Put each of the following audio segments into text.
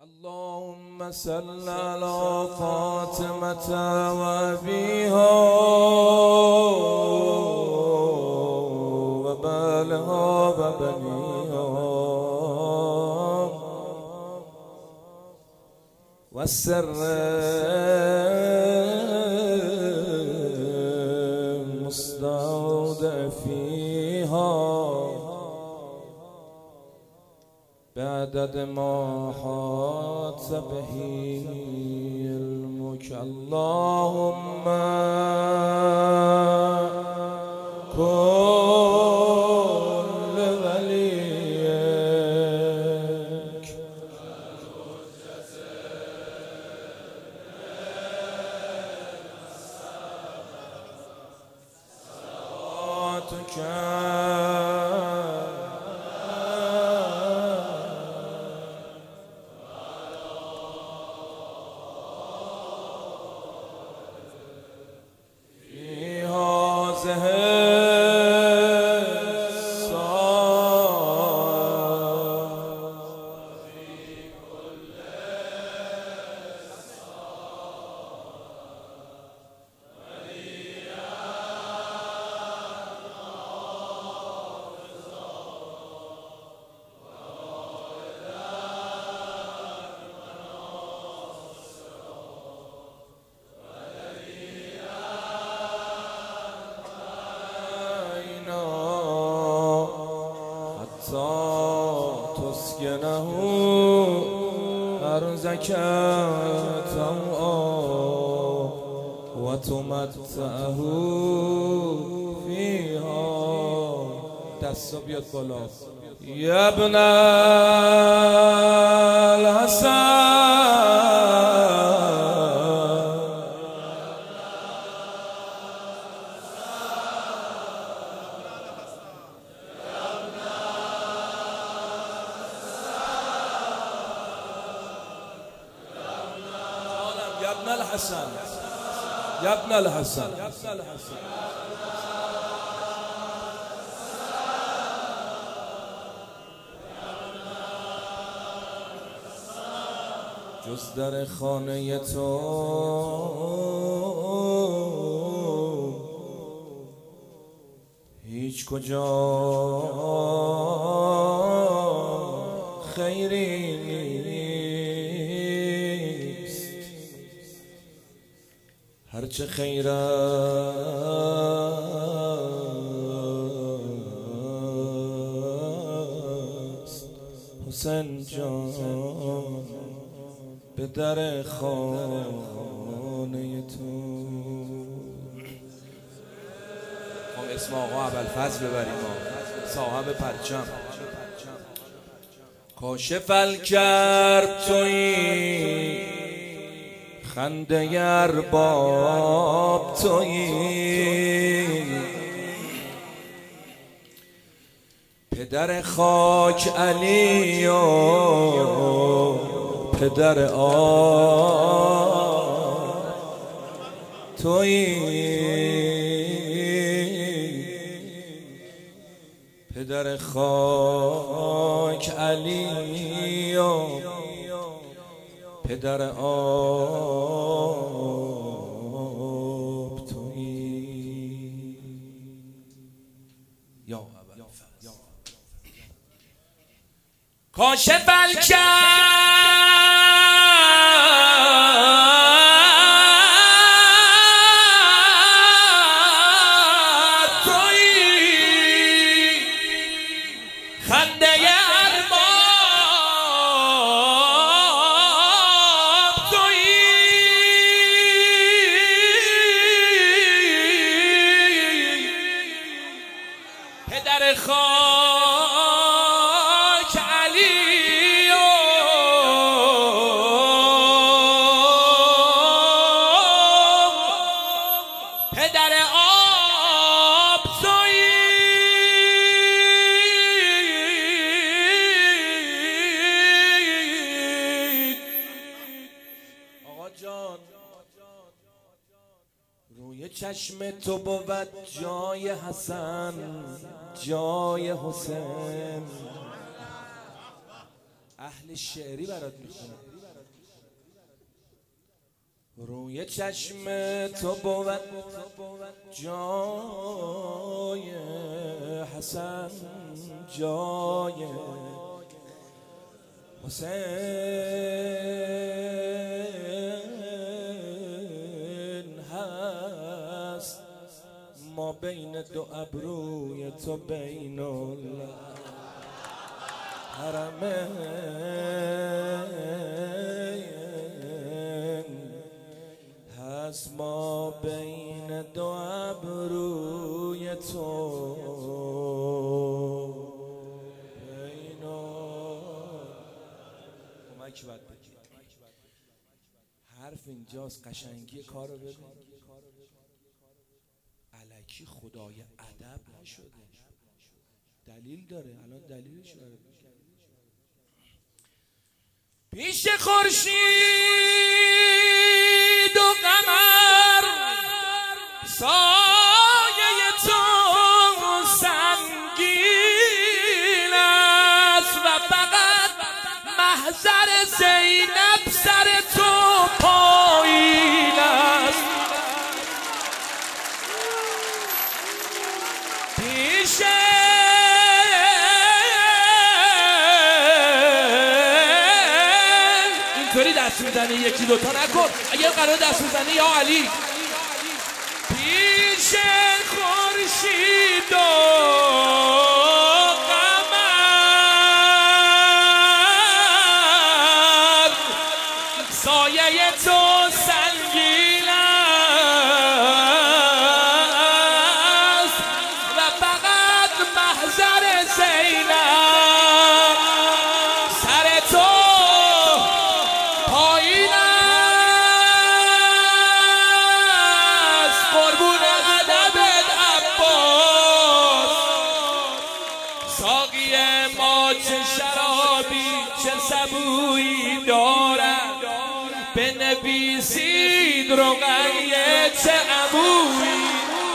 اللهم صل على فاطمة وأبيها وبالها وبنيها والسر المستودع فيها بعدد ما حاط به علمك. اللهم كن لوليك صلاتك تسكنه أرزك طوعا وتمتعه فيها. دستا بیاد بالا. یا ابن الحسن يا ابن الحسن يا ابن الحسن جز در خانه تو هیچ کجا خیری نیست. هرچه خیر است حسین جان به در خانه تو. اسم آقا ابوالفضل ببریم، صاحب پرچم. کاشف الکرب تویی، خنده ارباب تویی، پدر خاک علی و پدر آب تویی، پدر خاک علی و پدر آب تویی. یا ابوالفضل کاشف الکرب خنده ارباب تویی، پدر خاک علی و پدر آب تویی. روی چشم تو بود جای حسن، جای حسین، اهل شعری برات میخونم. روی چشم تو بود جای حسن، جای حسین هست، ما بین دو ابروی تو بین الحرمین هست، ما بین دو ابروی تو بین کمک باید بگید. حرف اینجاست، قشنگی کار رو ببین. الکی خدای ادب نشده، دلیل داره. الان دلیلش رو پیش خورشید و قمر سایه تو سنگین است و فقط محضر زینب سر تو پایین است. پیش اینطوری دست میزنی یکی دوتا نکن، اگر قرار دست میزنی یا علی. پیش خورشید و قمر سایه تو سنگین است و فقط محضر زینب سر تو پایین است. قربون ادبت عباس، ساقی ما چه شرابی چه سبویی دارد، بنویسید رقیه چه عمویی،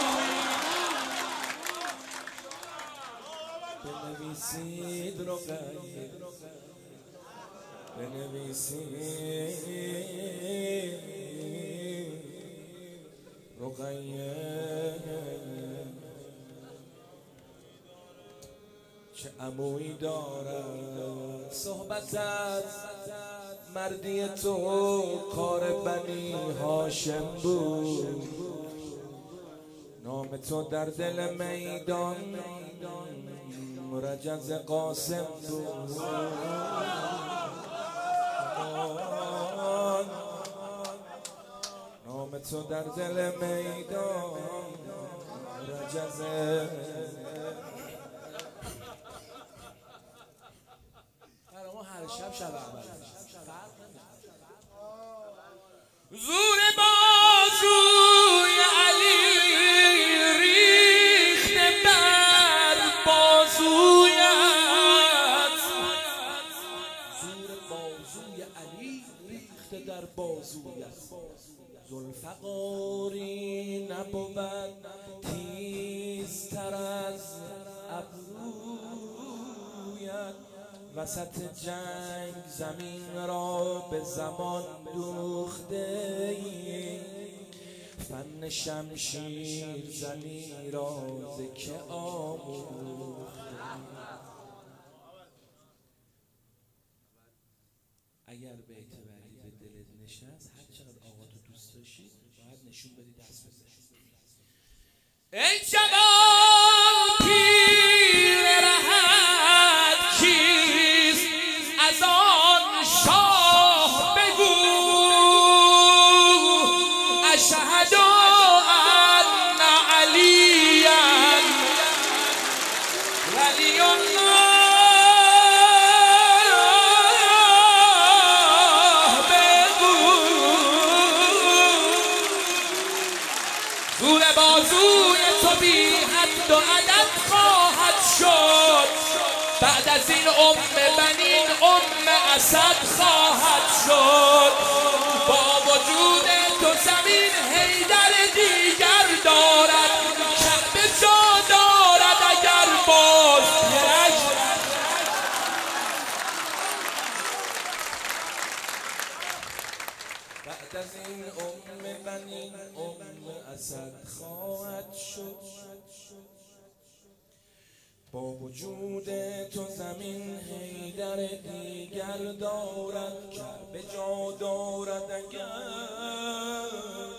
بنویسید رقیه، بنویسید رقیه چه عمویی دارد. صحبتت مردی تو کار بنی هاشم بود، نام تو در دل میدان رجز قاسم بود. نام تو در دل میدان رجز ما هر شب شب اول زور بازوی علی ریخته بر بازویت، زور بازوی علی ریخته در بازویت، ذوالفقاری نبود تیزتر از ابرویت، وسط جنگ زمین را به زمان دوخته ای، فن شمشیر زنی را ز که آموخته. اگر بیت بعدی به دلت نشست، هر چقدر آقا تو دوست داشتی باید نشون بدی، دست بزنی. ای جوان پیر رهت کیست، از آن شاه بگو اشهد ان علیا ولی الله بگو. زور بازوی تو بی حد و عدد خواهد شد، بعد از این بنین اسد خواهد شد. با وجود تو زمین حیدر دیگر دارد، کعبه جا دارد اگر باز بعد از این بنی اسد خواهد شد. با وجود تو زمین حیدر دیگر دارد که به جا دارد اگر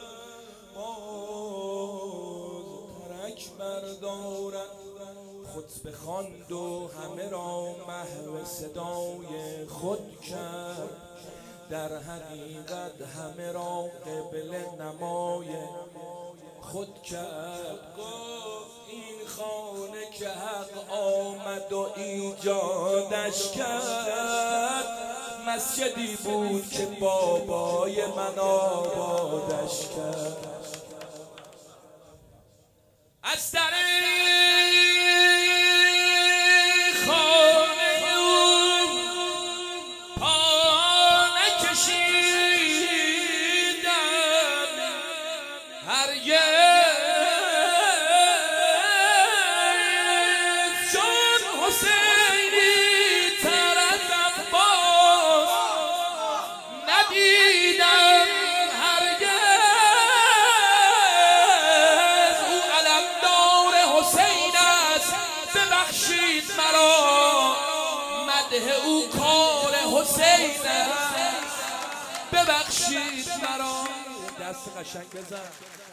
باز ترک بردارد. خطبه خواند و همه را محو صدای خود کرد، در حقیقت همه را قبله نمای خود کرد. گفت این خانه که حق آمد و ایجادش کرد، مسجدی بود که بابای من آبادش کرد. از در خانه اون پا نکشیدم هرگز، چون حسینی تر از عباس ندیدم هرگز. او علمدار حسین است ببخشید مرا، مدح او کار حسین است ببخشید مرا. دست قشنگ بزن.